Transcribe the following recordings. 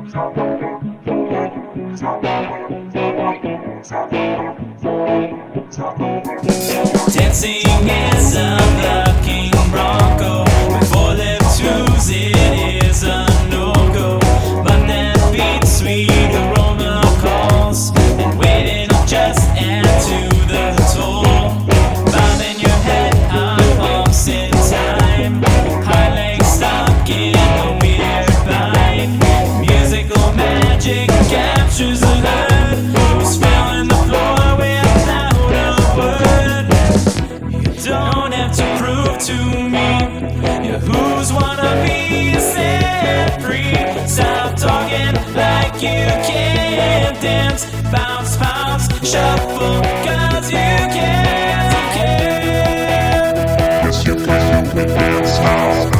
Dancing is a bucking bronco. Before left twos, it is a no-go. But that beat sweet aroma calls, and waiting just add to the toll. Bobbing your head on pumps in time, high legs stuck in a weird bind. Musical magic captures the herd who's filling the floor without a word. You don't have to prove to me you're who's wanna be set free. Stop talking like you can't dance. Bounce, bounce, shuffle, 'cause you can't, you can't. Yes, you can dance now.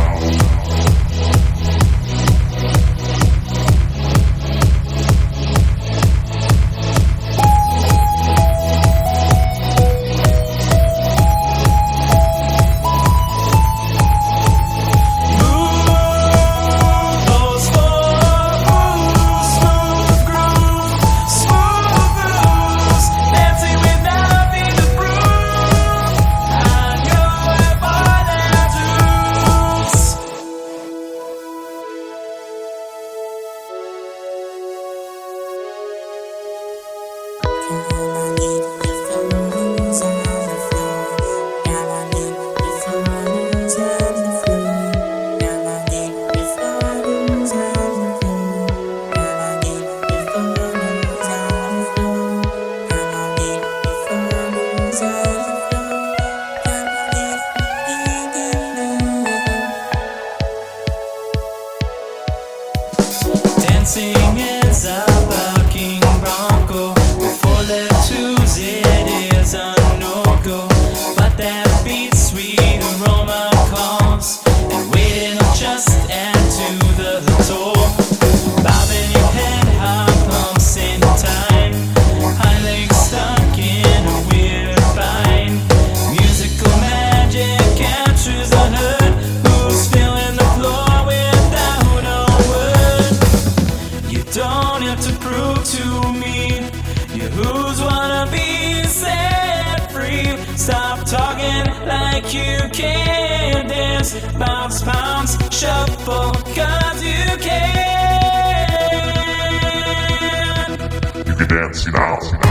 Dancing is a bucking bronco. Before left twos, it is a no-go. But that beat sweet aroma calls, and waiting will just add to the toll. Bobbing your head, high pumps in time, high legs stuck in a weird bind. Musical magic captures the herd who's filling the floor without a word. You don't have to prove to me you're who's wanna be set free. Stop talking like you can't dance. Bounce, pounce, shuffle, 'cause you can. You can dance now.